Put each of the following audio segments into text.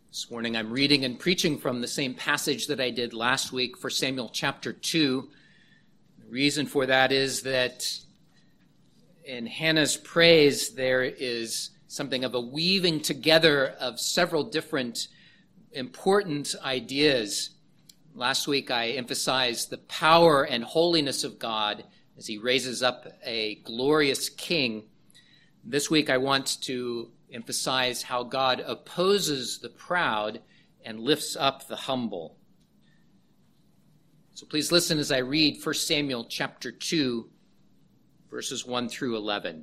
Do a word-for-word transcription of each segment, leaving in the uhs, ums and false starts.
This morning I'm reading and preaching from the same passage that I did last week, First Samuel chapter two. The reason for that is that in Hannah's praise there is something of a weaving together of several different important ideas. Last week I emphasized the power and holiness of God as he raises up a glorious king. This week I want to emphasize how God opposes the proud and lifts up the humble. So please listen as I read First Samuel chapter two, verses one through eleven.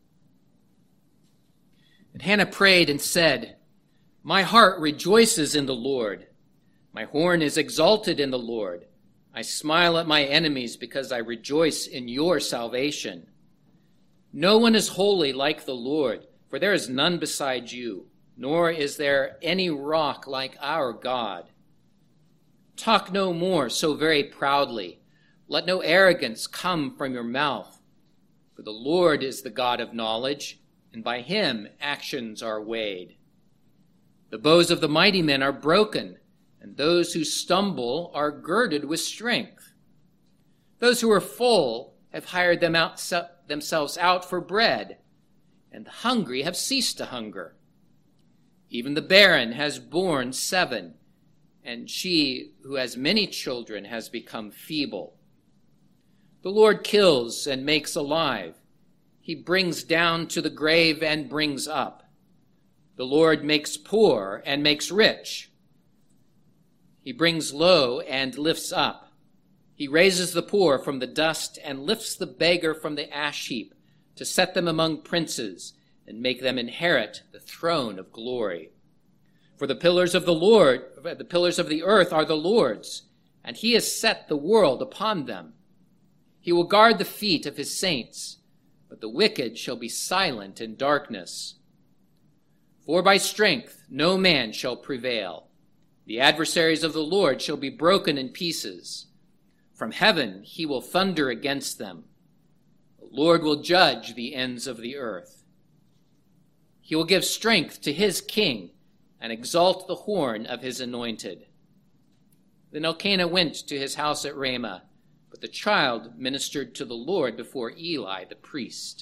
And Hannah prayed and said, "My heart rejoices in the Lord. My horn is exalted in the Lord. I smile at my enemies because I rejoice in your salvation. No one is holy like the Lord, for there is none beside you, nor is there any rock like our God. Talk no more so very proudly. Let no arrogance come from your mouth. For the Lord is the God of knowledge, and by him actions are weighed. The bows of the mighty men are broken, and those who stumble are girded with strength. Those who are full have hired them out, themselves out for bread, and the hungry have ceased to hunger. Even the barren has borne seven, and she who has many children has become feeble. The Lord kills and makes alive. He brings down to the grave and brings up. The Lord makes poor and makes rich. He brings low and lifts up. He raises the poor from the dust and lifts the beggar from the ash heap, to set them among princes and make them inherit the throne of glory. For the pillars of the Lord, the pillars of the earth are the Lord's, and he has set the world upon them. He will guard the feet of his saints, but the wicked shall be silent in darkness. For by strength no man shall prevail. The adversaries of the Lord shall be broken in pieces. From heaven he will thunder against them. The Lord will judge the ends of the earth. He will give strength to his king and exalt the horn of his anointed. Then Elkanah went to his house at Ramah, but the child ministered to the Lord before Eli the priest.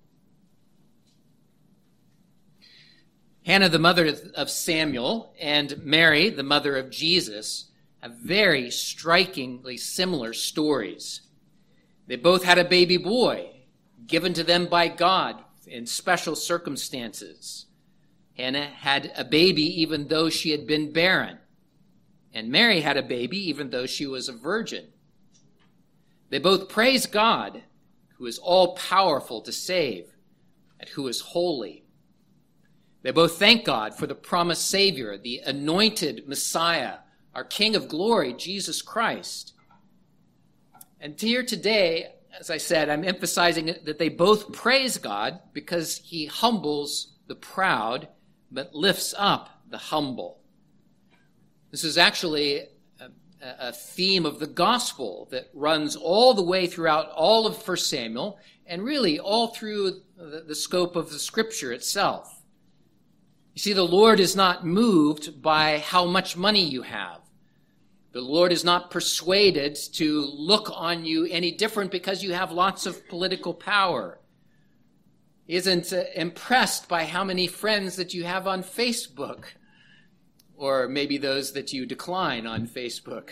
Hannah, the mother of Samuel, and Mary, the mother of Jesus, have very strikingly similar stories. They both had a baby boy given to them by God in special circumstances. Hannah had a baby even though she had been barren, and Mary had a baby even though she was a virgin. They both praise God, who is all-powerful to save, and who is holy. They both thank God for the promised Savior, the anointed Messiah, our King of glory, Jesus Christ. And here today, as I said, I'm emphasizing that they both praise God because he humbles the proud, but lifts up the humble. This is actually a, a theme of the gospel that runs all the way throughout all of First Samuel, and really all through the, the scope of the scripture itself. You see, the Lord is not moved by how much money you have. The Lord is not persuaded to look on you any different because you have lots of political power. He isn't uh, impressed by how many friends that you have on Facebook, or maybe those that you decline on Facebook.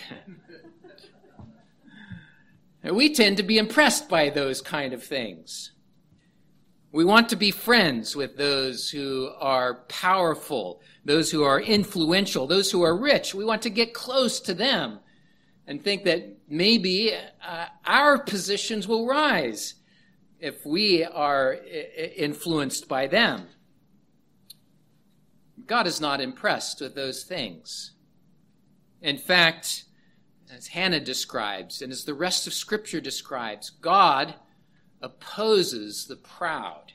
And we tend to be impressed by those kind of things. We want to be friends with those who are powerful, those who are influential, those who are rich. We want to get close to them and think that maybe uh, our positions will rise if we are I- influenced by them. God is not impressed with those things. In fact, as Hannah describes, and as the rest of Scripture describes, God opposes the proud.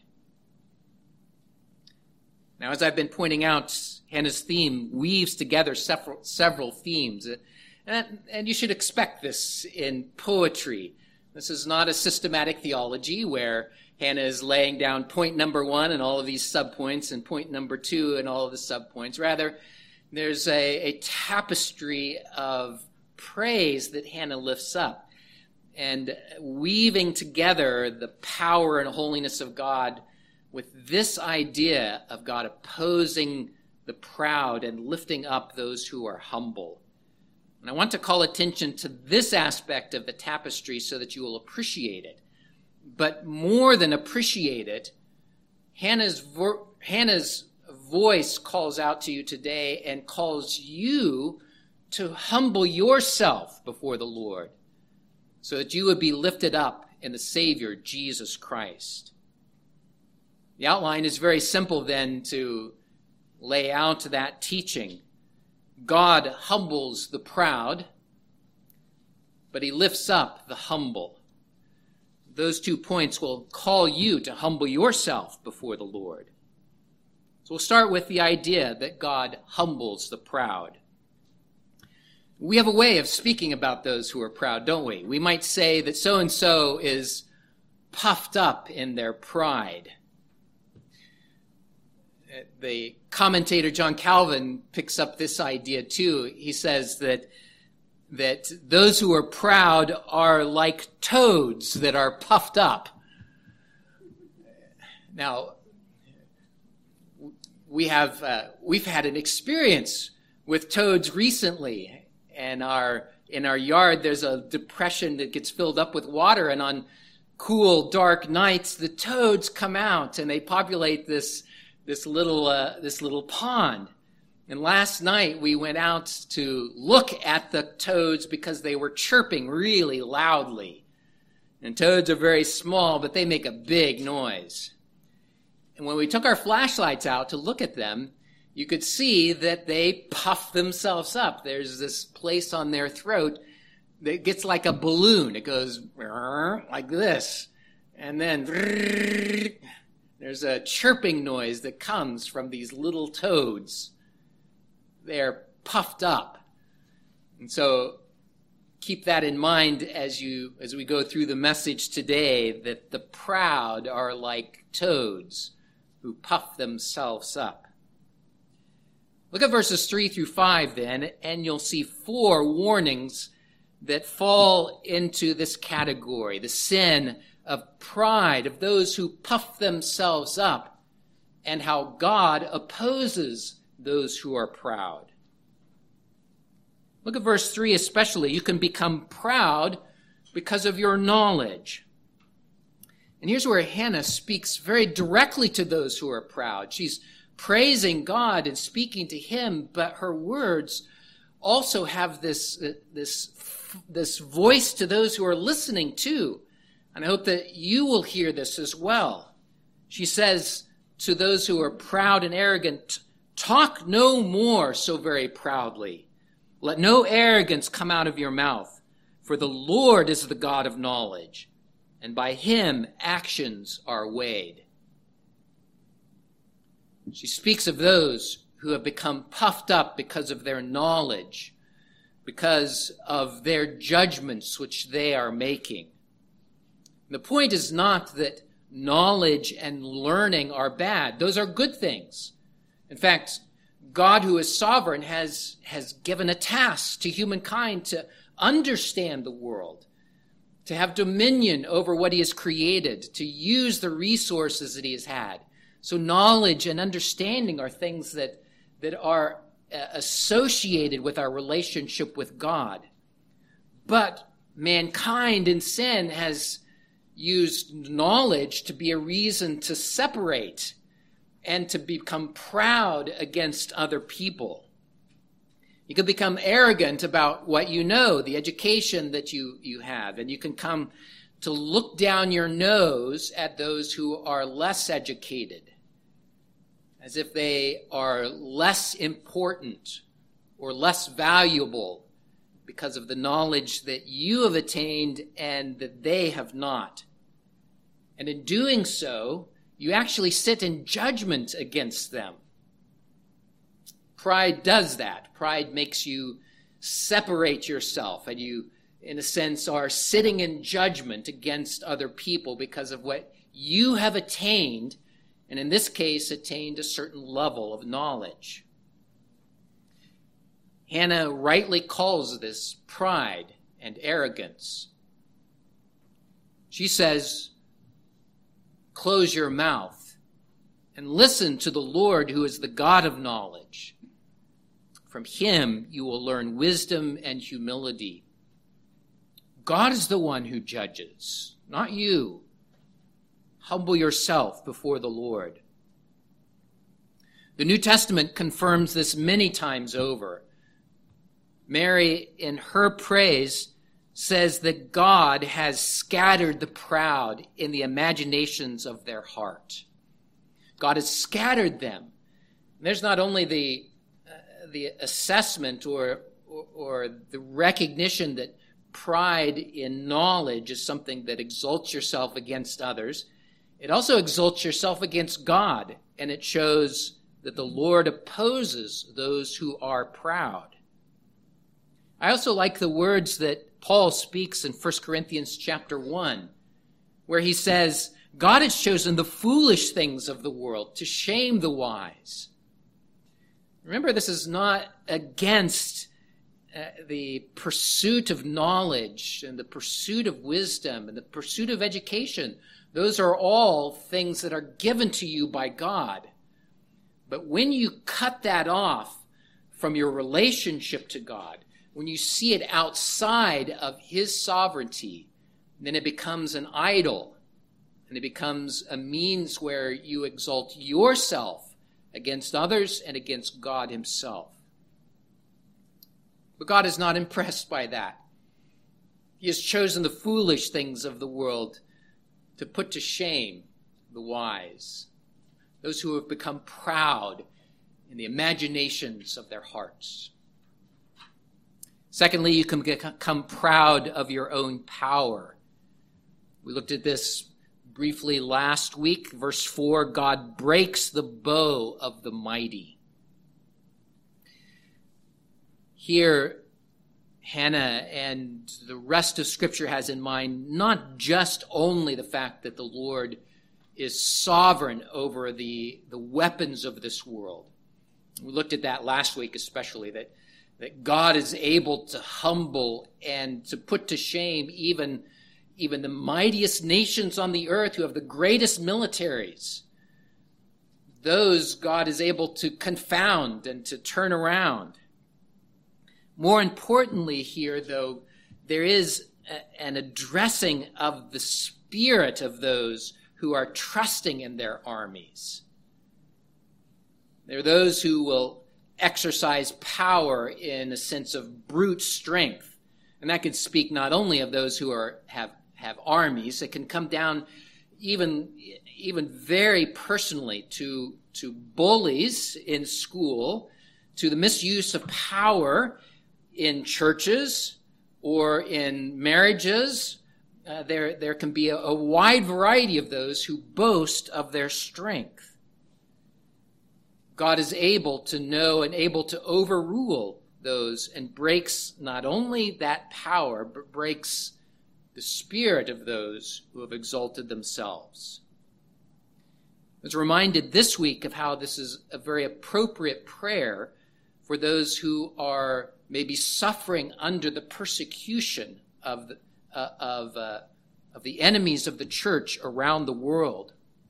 Now, as I've been pointing out, Hannah's theme weaves together several, several themes. And, and you should expect this in poetry. This is not a systematic theology where Hannah is laying down point number one and all of these subpoints and point number two and all of the subpoints. Rather, There's a, a tapestry of praise that Hannah lifts up, and weaving together the power and holiness of God with this idea of God opposing the proud and lifting up those who are humble. And I want to call attention to this aspect of the tapestry so that you will appreciate it. But more than appreciate it, Hannah's, vo- Hannah's voice calls out to you today and calls you to humble yourself before the Lord so that you would be lifted up in the Savior, Jesus Christ. The outline is very simple then to lay out that teaching. God humbles the proud, but he lifts up the humble. Those two points will call you to humble yourself before the Lord. So we'll start with the idea that God humbles the proud. We have a way of speaking about those who are proud, don't we? We might say that so-and-so is puffed up in their pride. The commentator John Calvin picks up this idea too. He says that, that those who are proud are like toads that are puffed up. Now, we have, uh, we've had an experience with toads recently. And our, in our yard, there's a depression that gets filled up with water. And on cool, dark nights, the toads come out and they populate this, this little, uh, this little pond. And last night we went out to look at the toads because they were chirping really loudly. And toads are very small, but they make a big noise. And when we took our flashlights out to look at them, you could see that they puff themselves up. There's this place on their throat that gets like a balloon. It goes like this. And then there's a chirping noise that comes from these little toads. They're puffed up. And so keep that in mind as you as we go through the message today, that the proud are like toads who puff themselves up. Look at verses three through five then, and you'll see four warnings that fall into this category, the sin of pride, of those who puff themselves up, and how God opposes those who are proud. Look at verse three especially. You can become proud because of your knowledge. And here's where Hannah speaks very directly to those who are proud. She's praising God and speaking to him, but her words also have this, this, this voice to those who are listening too. And I hope that you will hear this as well. She says to those who are proud and arrogant, "Talk no more so very proudly. Let no arrogance come out of your mouth, for the Lord is the God of knowledge, and by him actions are weighed." She speaks of those who have become puffed up because of their knowledge, because of their judgments which they are making. The point is not that knowledge and learning are bad. Those are good things. In fact, God, who is sovereign, has, has given a task to humankind to understand the world, to have dominion over what he has created, to use the resources that he has had. So knowledge and understanding are things that, that are associated with our relationship with God. But mankind in sin has used knowledge to be a reason to separate and to become proud against other people. You can become arrogant about what you know, the education that you, you have, and you can come to look down your nose at those who are less educated, as if they are less important or less valuable because of the knowledge that you have attained and that they have not. And in doing so, you actually sit in judgment against them. Pride does that. Pride makes you separate yourself, and you, in a sense, are sitting in judgment against other people because of what you have attained, and in this case, attained a certain level of knowledge. Hannah rightly calls this pride and arrogance. She says, close your mouth and listen to the Lord, who is the God of knowledge. From him you will learn wisdom and humility. God is the one who judges, not you. Humble yourself before the Lord. The New Testament confirms this many times over. Mary, in her praise, says that God has scattered the proud in the imaginations of their heart. God has scattered them. There's not only the uh, the assessment or, or or the recognition that pride in knowledge is something that exalts yourself against others. It also exalts yourself against God, and it shows that the Lord opposes those who are proud. I also like the words that Paul speaks in First Corinthians chapter one, where he says, God has chosen the foolish things of the world to shame the wise. Remember, this is not against uh, the pursuit of knowledge and the pursuit of wisdom and the pursuit of education. Those are all things that are given to you by God. But when you cut that off from your relationship to God, when you see it outside of his sovereignty, then it becomes an idol, and it becomes a means where you exalt yourself against others and against God himself. But God is not impressed by that. He has chosen the foolish things of the world to put to shame the wise, those who have become proud in the imaginations of their hearts. Secondly, you can become proud of your own power. We looked at this briefly last week. Verse four, God breaks the bow of the mighty. Here, Hannah and the rest of Scripture has in mind not just only the fact that the Lord is sovereign over the, the weapons of this world. We looked at that last week especially, that that God is able to humble and to put to shame even, even the mightiest nations on the earth who have the greatest militaries. Those God is able to confound and to turn around. More importantly here, though, there is a, an addressing of the spirit of those who are trusting in their armies. There are those who will exercise power in a sense of brute strength. And that can speak not only of those who are have, have armies, it can come down even, even very personally to, to bullies in school, to the misuse of power in churches or in marriages. Uh, there, there can be a, a wide variety of those who boast of their strength. God is able to know and able to overrule those and breaks not only that power, but breaks the spirit of those who have exalted themselves. I was reminded this week of how this is a very appropriate prayer for those who are maybe suffering under the persecution of the, uh, of, uh, of the enemies of the church around the world.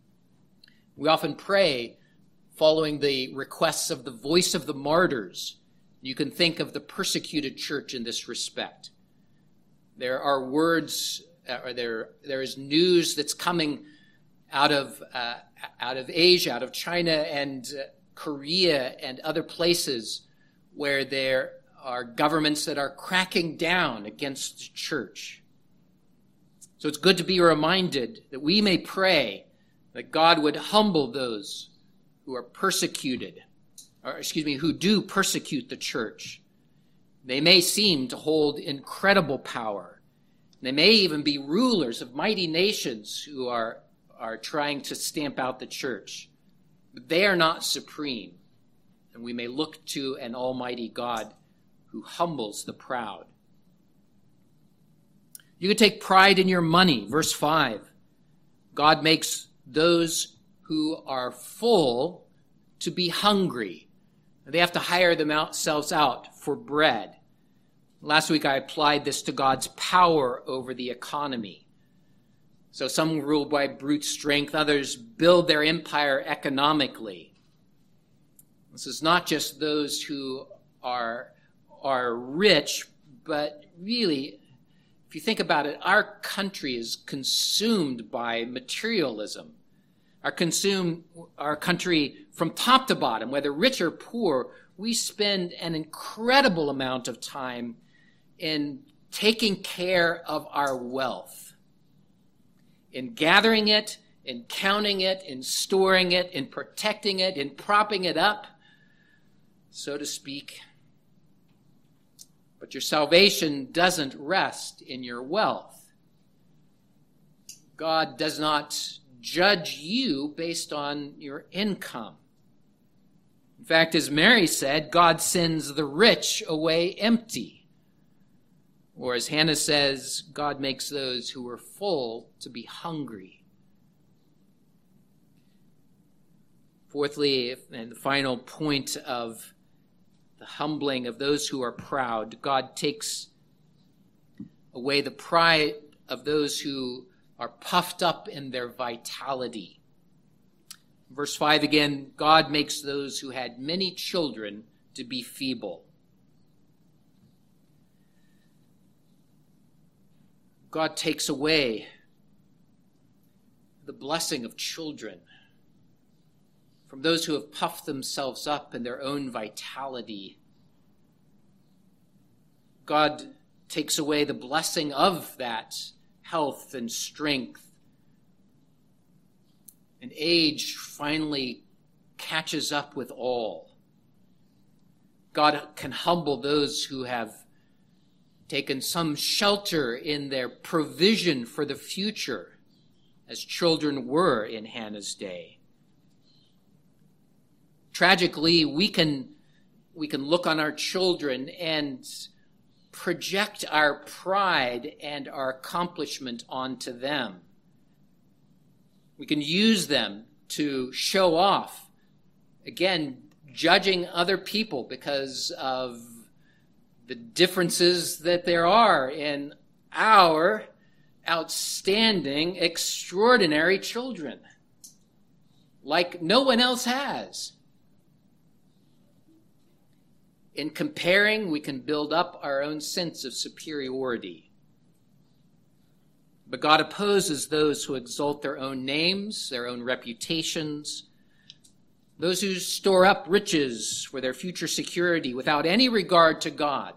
We often pray following the requests of the Voice of the Martyrs. You can think of the persecuted church in this respect. There are words, or there there is news that's coming out of uh, out of Asia, out of China and uh, Korea and other places where there are governments that are cracking down against the church. So it's good to be reminded that we may pray that God would humble those who are persecuted, or excuse me, who do persecute the church. They may seem to hold incredible power. They may even be rulers of mighty nations who are, are trying to stamp out the church. But they are not supreme, and we may look to an almighty God who humbles the proud. You can take pride in your money. Verse five, God makes those who are full to be hungry. They have to hire themselves out for bread. Last week I applied this to God's power over the economy. So some rule by brute strength, others build their empire economically. This is not just those who are, are rich, but really, if you think about it, our country is consumed by materialism. Our consume our country from top to bottom, whether rich or poor, we spend an incredible amount of time in taking care of our wealth, in gathering it, in counting it, in storing it, in protecting it, in propping it up, so to speak. But your salvation doesn't rest in your wealth. God does not judge you based on your income. In fact, as Mary said, God sends the rich away empty. Or as Hannah says, God makes those who are full to be hungry. Fourthly, and the final point of the humbling of those who are proud, God takes away the pride of those who are puffed up in their vitality. Verse five again, God makes those who had many children to be feeble. God takes away the blessing of children from those who have puffed themselves up in their own vitality. God takes away the blessing of that health and strength. And age finally catches up with all. God can humble those who have taken some shelter in their provision for the future, as children were in Hannah's day. Tragically, we can, we can look on our children and project our pride and our accomplishment onto them. We can use them to show off, again, judging other people because of the differences that there are in our outstanding, extraordinary children, like no one else has. In comparing, we can build up our own sense of superiority. But God opposes those who exalt their own names, their own reputations, those who store up riches for their future security without any regard to God.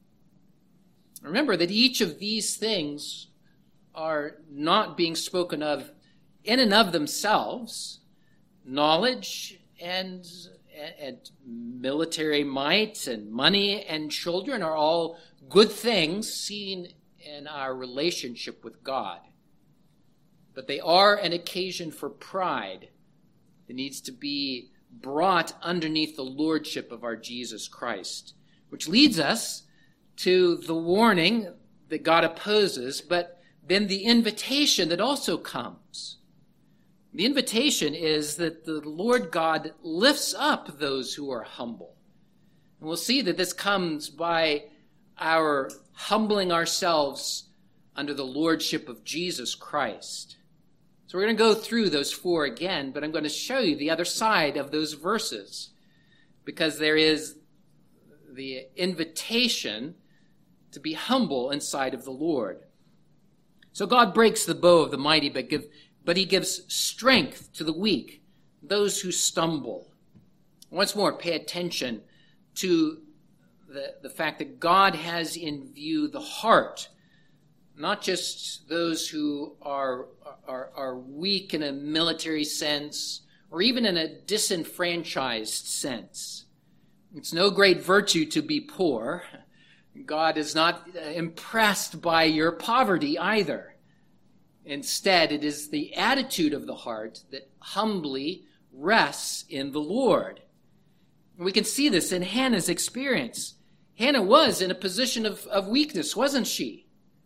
Remember that each of these things are not being spoken of in and of themselves. Knowledge and, and military might and money and children are all good things seen in our relationship with God. But they are an occasion for pride that needs to be brought underneath the lordship of our Jesus Christ, which leads us to the warning that God opposes, but then the invitation that also comes. The invitation is that the Lord God lifts up those who are humble. And we'll see that this comes by our humbling ourselves under the lordship of Jesus Christ. So we're going to go through those four again, but I'm going to show you the other side of those verses, because there is the invitation to be humble inside of the Lord. So God breaks the bow of the mighty, but, give, but he gives strength to the weak, those who stumble. Once more, pay attention to the, the fact that God has in view the heart, not just those who are, are, are weak in a military sense or even in a disenfranchised sense. It's no great virtue to be poor. God is not impressed by your poverty either. Instead, it is the attitude of the heart that humbly rests in the Lord. We can see this in Hannah's experience. Hannah was in a position of, of weakness, wasn't she?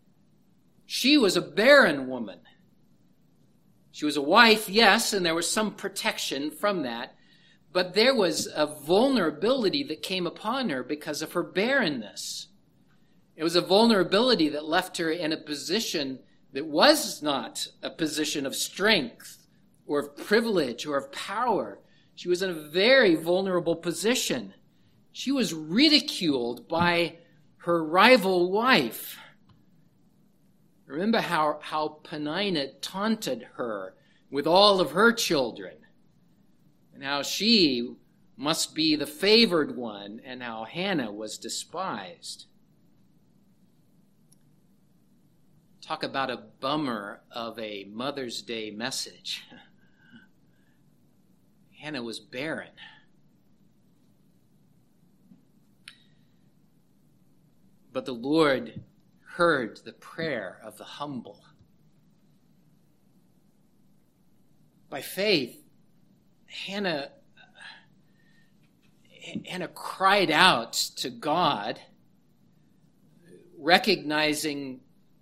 She was a barren woman. She was a wife, yes, and there was some protection from that. but there was a vulnerability that came upon her because of her barrenness. It was a vulnerability that left her in a position that was not a position of strength or of privilege or of power. She was in a very vulnerable position. She was ridiculed by her rival wife. Remember how, how Peninnah taunted her with all of her children, and how she must be the favored one, and how Hannah was despised. Talk about a bummer of a Mother's Day message. Hannah was barren. But the Lord heard the prayer of the humble. By faith, Hannah, Hannah cried out to God, recognizing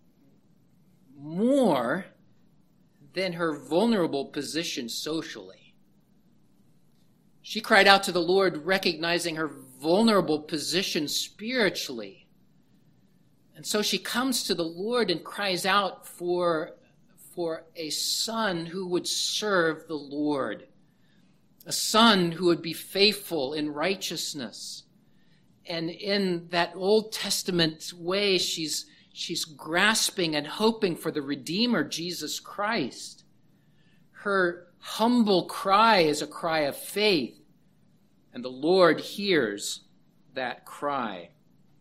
more than her vulnerable position socially. She cried out to the Lord, recognizing her vulnerable position spiritually. And so she comes to the Lord and cries out for, for a son who would serve the Lord, a son who would be faithful in righteousness. And in that Old Testament way, she's She's grasping and hoping for the Redeemer, Jesus Christ. Her humble cry is a cry of faith, and the Lord hears that cry.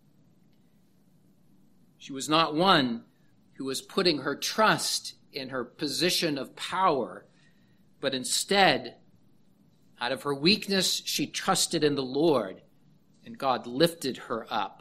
She was not one who was putting her trust in her position of power, but instead, out of her weakness, she trusted in the Lord, and God lifted her up.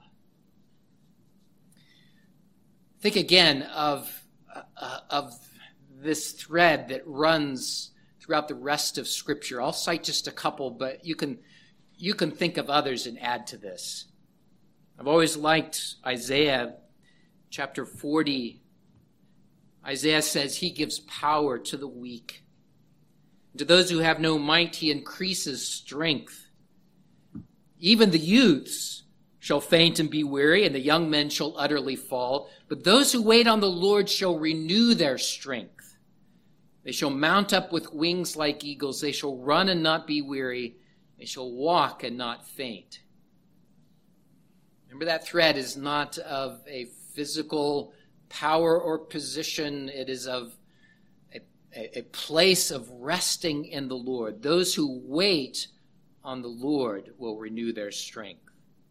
Think again of, uh, of this thread that runs throughout the rest of Scripture. I'll cite just a couple, but you can, you can think of others and add to this. I've always liked Isaiah chapter forty. Isaiah says he gives power to the weak. To those who have no might, he increases strength. Even the youths shall faint and be weary, and the young men shall utterly fall. But those who wait on the Lord shall renew their strength. They shall mount up with wings like eagles. They shall run and not be weary. They shall walk and not faint. Remember, that thread is not of a physical power or position. It is of a, a, a place of resting in the Lord. Those who wait on the Lord will renew their strength.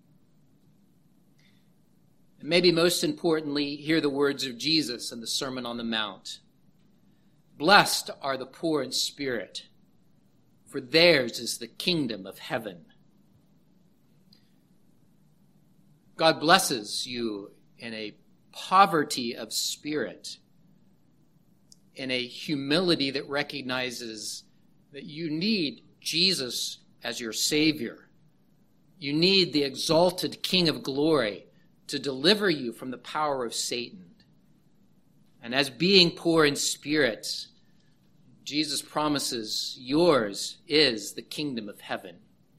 And maybe most importantly, hear the words of Jesus in the Sermon on the Mount. Blessed are the poor in spirit, for theirs is the kingdom of heaven. God blesses you in a poverty of spirit, in a humility that recognizes that you need Jesus as your Savior. You need the exalted King of glory to deliver you from the power of Satan. And as being poor in spirit, Jesus promises yours is the kingdom of heaven.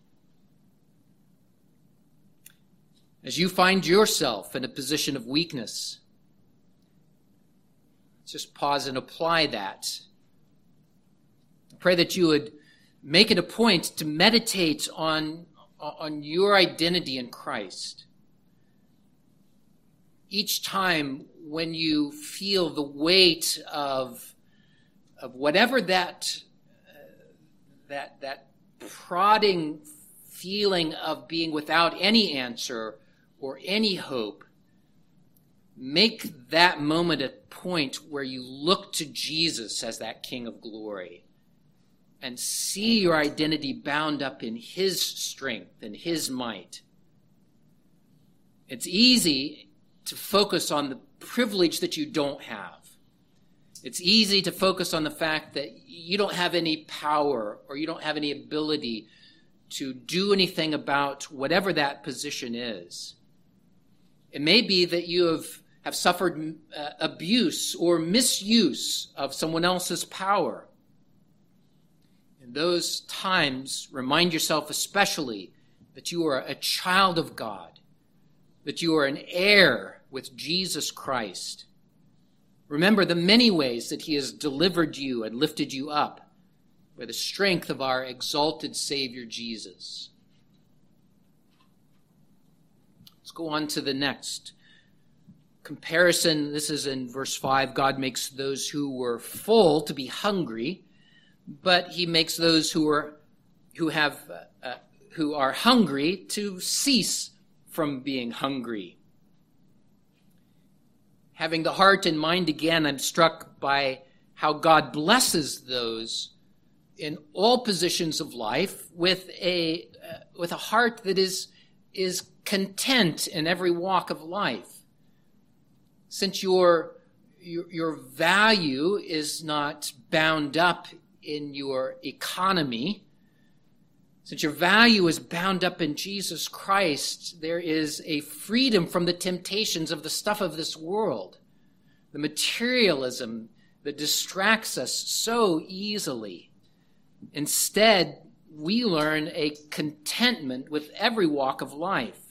As you find yourself in a position of weakness, just pause and apply that. I pray that you would make it a point to meditate on, on your identity in Christ. Each time when you feel the weight of, of whatever that, uh, that, that prodding feeling of being without any answer or any hope, make that moment a point where you look to Jesus as that King of glory and see your identity bound up in his strength and his might. It's easy to focus on the privilege that you don't have. It's easy to focus on the fact that you don't have any power or you don't have any ability to do anything about whatever that position is. It may be that you have, have suffered uh, abuse or misuse of someone else's power. In those times, remind yourself especially that you are a child of God, that you are an heir with Jesus Christ. Remember the many ways that he has delivered you and lifted you up by the strength of our exalted Savior Jesus. Let's go on to the next comparison. This is in verse five. God makes those who were full to be hungry, but he makes those who are who have uh, who are hungry to cease from being hungry. Having the heart and mind again, I'm struck by how God blesses those in all positions of life with a uh, with a heart that is is content in every walk of life. Since your your, your value is not bound up in your economy, since your value is bound up in Jesus Christ, there is a freedom from the temptations of the stuff of this world, the materialism that distracts us so easily. Instead, we learn a contentment with every walk of life.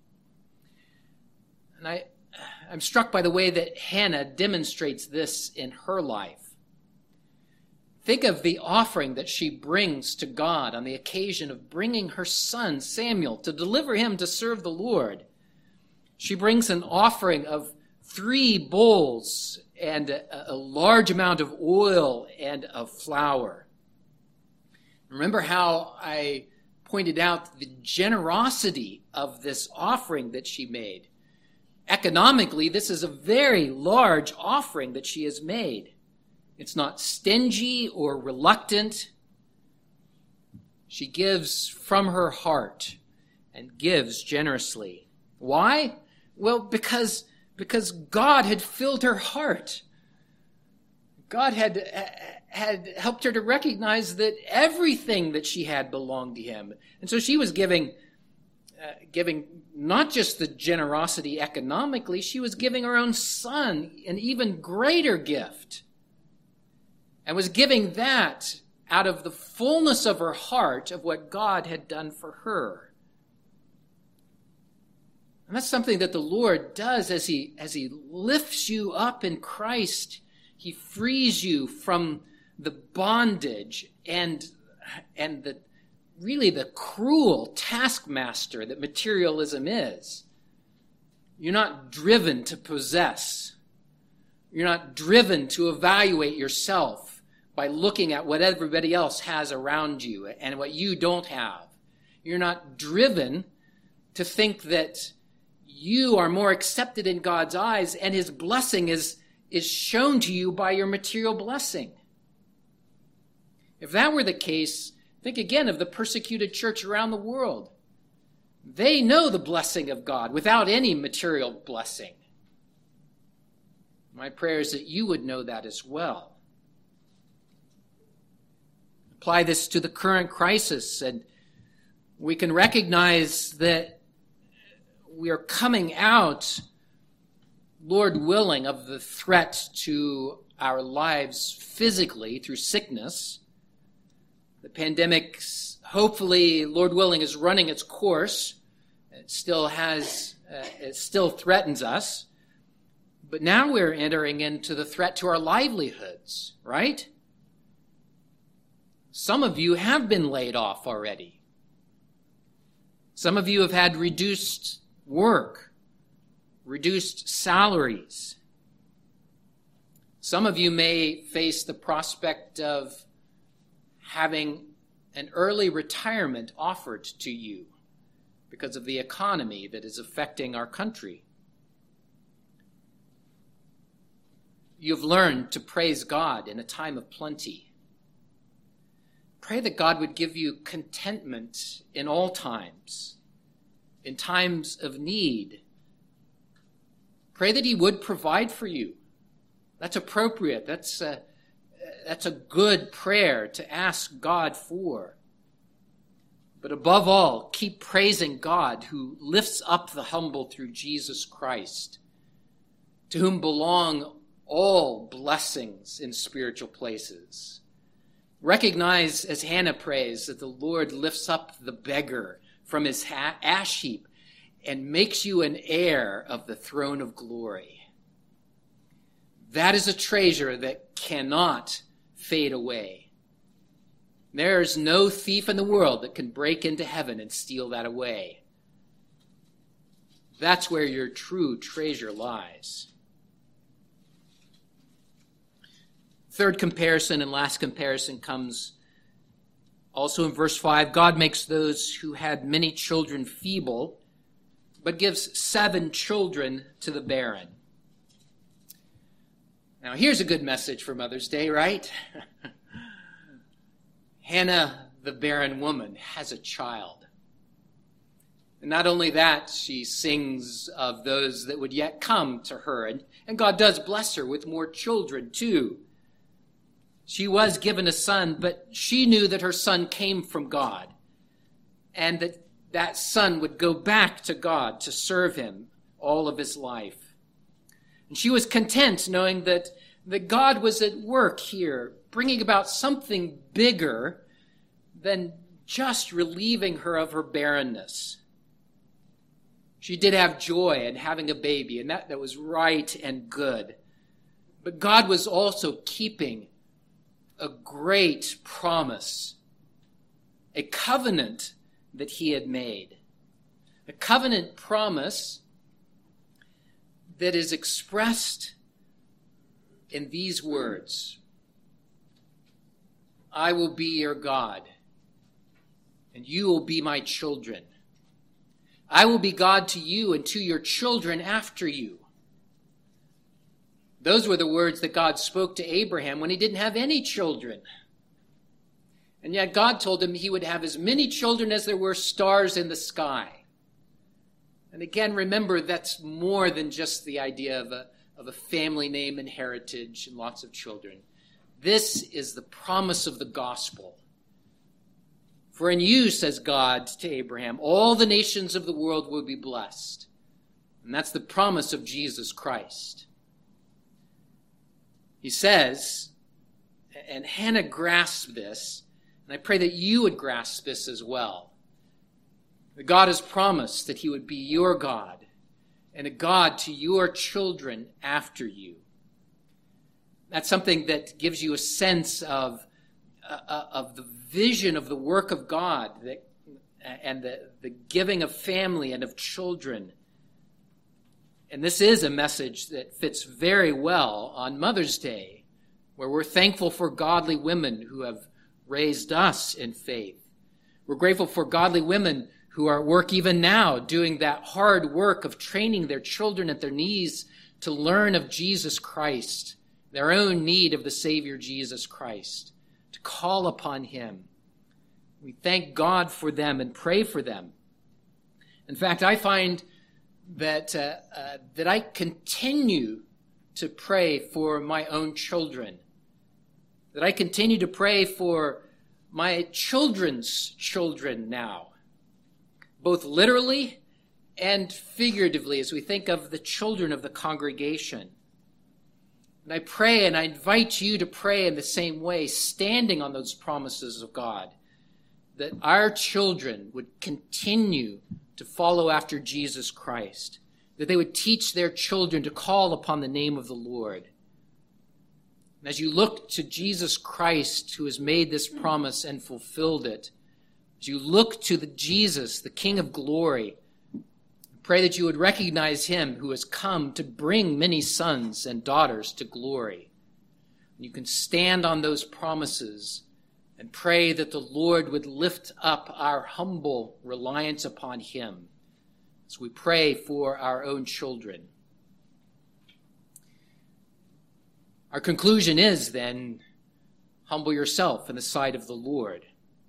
And I, I'm struck by the way that Hannah demonstrates this in her life. Think of the offering that she brings to God on the occasion of bringing her son Samuel to deliver him to serve the Lord. She brings an offering of three bowls and a, a large amount of oil and of flour. Remember how I pointed out the generosity of this offering that she made. Economically, this is a very large offering that she has made. It's not stingy or reluctant. She gives from her heart and gives generously. Why? Well, because, because God had filled her heart. God had, had helped her to recognize that everything that she had belonged to him. And so she was giving, uh, giving not just the generosity economically, she was giving her own son an even greater gift. And was giving that out of the fullness of her heart of what God had done for her. And that's something that the Lord does as he, as he lifts you up in Christ. He frees you from the bondage and, and the, really the cruel taskmaster that materialism is. You're not driven to possess. You're not driven to evaluate yourself by looking at what everybody else has around you and what you don't have. You're not driven to think that you are more accepted in God's eyes and his blessing is, is shown to you by your material blessing. If that were the case, think again of the persecuted church around the world. They know the blessing of God without any material blessing. My prayer is that you would know that as well. Apply this to the current crisis, and we can recognize that we are coming out, Lord willing, of the threat to our lives physically through sickness. The pandemic, hopefully, Lord willing, is running its course. It still has, uh, it still threatens us. But now we're entering into the threat to our livelihoods, right? Some of you have been laid off already. Some of you have had reduced work, reduced salaries. Some of you may face the prospect of having an early retirement offered to you because of the economy that is affecting our country. You've learned to praise God in a time of plenty. Pray that God would give you contentment in all times, in times of need. Pray that he would provide for you. That's appropriate. That's a, that's a good prayer to ask God for. But above all, keep praising God who lifts up the humble through Jesus Christ, to whom belong all blessings in spiritual places. Recognize, as Hannah prays, that the Lord lifts up the beggar from his ha- ash heap and makes you an heir of the throne of glory. That is a treasure that cannot fade away. There is no thief in the world that can break into heaven and steal that away. That's where your true treasure lies. Third comparison and last comparison comes also in verse five. God makes those who had many children feeble, but gives seven children to the barren. Now, here's a good message for Mother's Day, right? Hannah, the barren woman, has a child. And not only that, she sings of those that would yet come to her. And, and God does bless her with more children, too. She was given a son, but she knew that her son came from God. And that that son would go back to God to serve him all of his life. And she was content knowing that, that God was at work here, bringing about something bigger than just relieving her of her barrenness. She did have joy in having a baby, and that, that was right and good. But God was also keeping a great promise, a covenant that he had made. A covenant promise that is expressed in these words: I will be your God, and you will be my children. I will be God to you and to your children after you. Those were the words that God spoke to Abraham when he didn't have any children. And yet God told him he would have as many children as there were stars in the sky. And again, remember, that's more than just the idea of a, of a family name and heritage and lots of children. This is the promise of the gospel. For in you, says God to Abraham, all the nations of the world will be blessed. And that's the promise of Jesus Christ. He says, and Hannah grasped this, and I pray that you would grasp this as well. That God has promised that he would be your God and a God to your children after you. That's something that gives you a sense of, uh, of the vision of the work of God that, and the, the giving of family and of children. And this is a message that fits very well on Mother's Day, where we're thankful for godly women who have raised us in faith. We're grateful for godly women who are at work even now, doing that hard work of training their children at their knees to learn of Jesus Christ, their own need of the Savior Jesus Christ, to call upon him. We thank God for them and pray for them. In fact, I find that uh, uh, that I continue to pray for my own children, that I continue to pray for my children's children now, both literally and figuratively, as we think of the children of the congregation. And I pray, and I invite you to pray in the same way, standing on those promises of God, that our children would continue to follow after Jesus Christ, that they would teach their children to call upon the name of the Lord. And as you look to Jesus Christ, who has made this promise and fulfilled it, as you look to the Jesus, the King of glory, pray that you would recognize him who has come to bring many sons and daughters to glory. And you can stand on those promises and pray that the Lord would lift up our humble reliance upon him as we pray for our own children. Our conclusion is then, humble yourself in the sight of the Lord.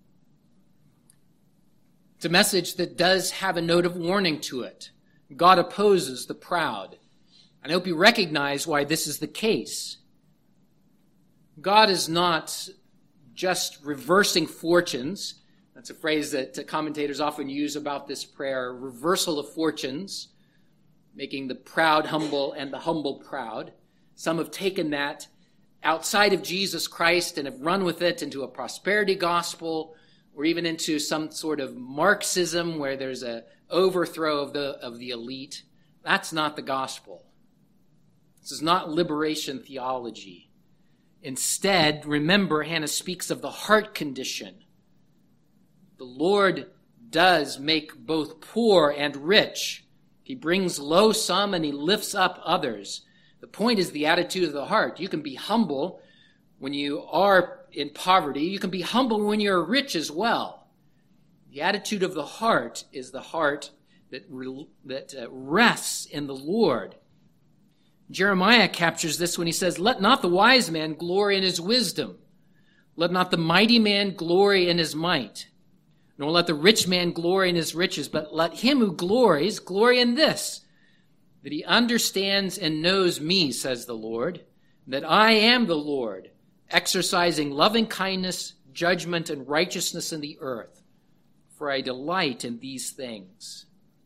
It's a message that does have a note of warning to it. God opposes the proud. And I hope you recognize why this is the case. God is not just reversing fortunes. That's a phrase that commentators often use about this prayer, reversal of fortunes, making the proud humble and the humble proud. Some have taken that outside of Jesus Christ and have run with it into a prosperity gospel, or even into some sort of Marxism where there's a overthrow of the of the elite. That's not the gospel. This is not liberation theology. Instead, remember, Hannah speaks of the heart condition. The Lord does make both poor and rich. He brings low some and he lifts up others. The point is the attitude of the heart. You can be humble when you are in poverty. You can be humble when you're rich as well. The attitude of the heart is the heart that, re- that uh, rests in the Lord. Jeremiah captures this when he says, "Let not the wise man glory in his wisdom. Let not the mighty man glory in his might. Nor let the rich man glory in his riches, but let him who glories glory in this, that he understands and knows me, says the Lord, that I am the Lord, exercising loving kindness, judgment, and righteousness in the earth, for I delight in these things."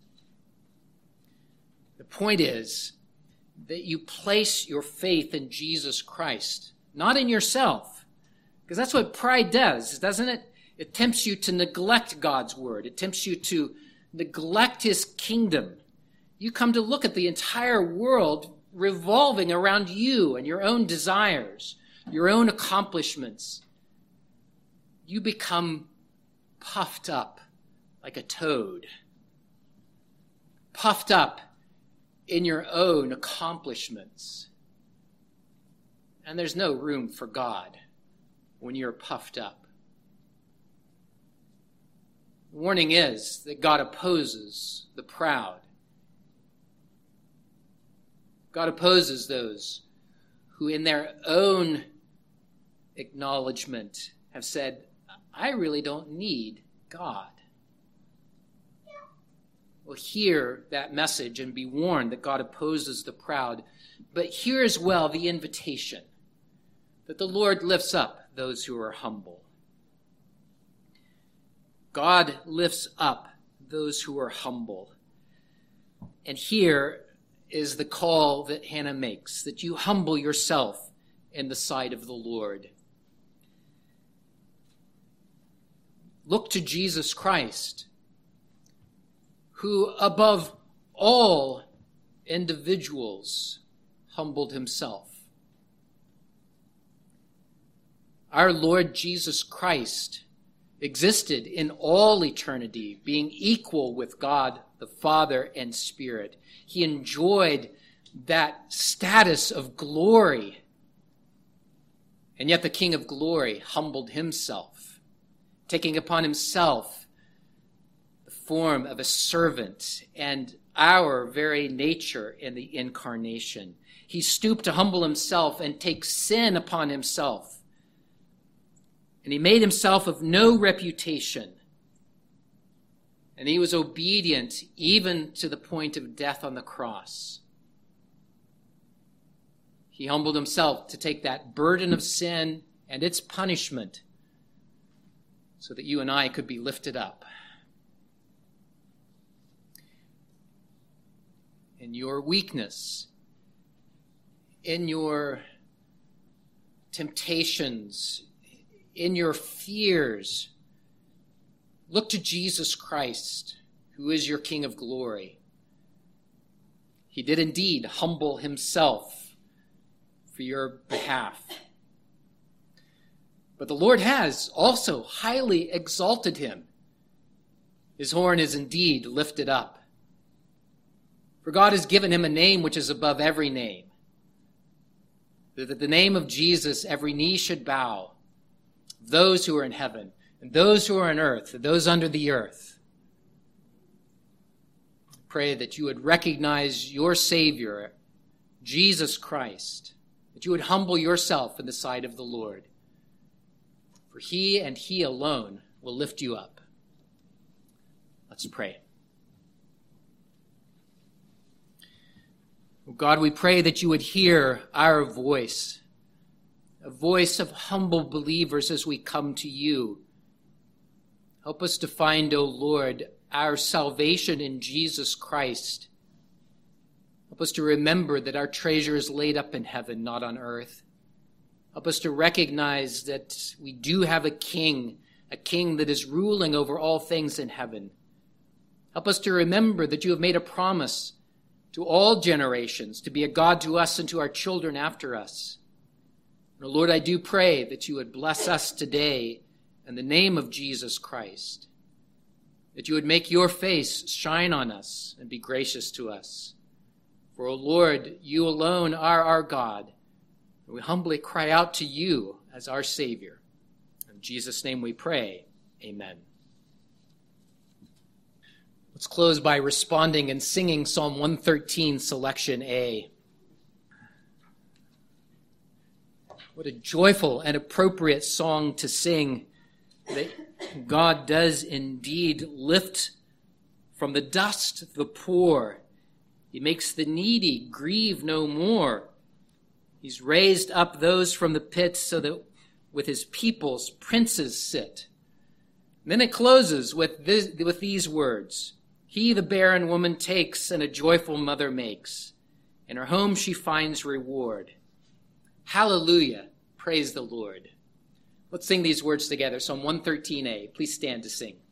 The point is that you place your faith in Jesus Christ, not in yourself, because that's what pride does, doesn't it? It tempts you to neglect God's word. It tempts you to neglect his kingdom. You come to look at the entire world revolving around you and your own desires, your own accomplishments. You become puffed up like a toad, puffed up in your own accomplishments. And there's no room for God when you're puffed up. Warning is that God opposes the proud. God opposes those who in their own acknowledgement have said, I really don't need God. Well, hear that message and be warned that God opposes the proud. But hear as well the invitation that the Lord lifts up those who are humble. God lifts up those who are humble. And here is the call that Hannah makes, that you humble yourself in the sight of the Lord. Look to Jesus Christ, who above all individuals humbled himself. Our Lord Jesus Christ existed in all eternity, being equal with God the Father and Spirit. He enjoyed that status of glory. And yet the King of Glory humbled himself, taking upon himself the form of a servant and our very nature in the incarnation. He stooped to humble himself and take sin upon himself. And he made himself of no reputation. And he was obedient even to the point of death on the cross. He humbled himself to take that burden of sin and its punishment so that you and I could be lifted up. In your weakness, in your temptations, in your fears, look to Jesus Christ, who is your King of Glory. He did indeed humble himself for your behalf. But the Lord has also highly exalted him. His horn is indeed lifted up. For God has given him a name which is above every name, that at the name of Jesus every knee should bow, those who are in heaven, and those who are on earth, and those under the earth. Pray that you would recognize your Savior, Jesus Christ, that you would humble yourself in the sight of the Lord. For he and he alone will lift you up. Let's pray. Oh God, we pray that you would hear our voice, a voice of humble believers as we come to you. Help us to find, O Lord, our salvation in Jesus Christ. Help us to remember that our treasure is laid up in heaven, not on earth. Help us to recognize that we do have a king, a king that is ruling over all things in heaven. Help us to remember that you have made a promise to all generations to be a God to us and to our children after us. And Lord, I do pray that you would bless us today in the name of Jesus Christ, that you would make your face shine on us and be gracious to us. For, O Lord, you alone are our God. We humbly cry out to you as our Savior. In Jesus' name we pray, amen. Let's close by responding and singing Psalm one thirteen, Selection A. What a joyful and appropriate song to sing, that God does indeed lift from the dust the poor. He makes the needy grieve no more. He's raised up those from the pit so that with his peoples princes sit. And then it closes with, this, with these words. He the barren woman takes and a joyful mother makes. In her home she finds reward. Hallelujah, praise the Lord. Let's sing these words together. Psalm one thirteen A. Please stand to sing.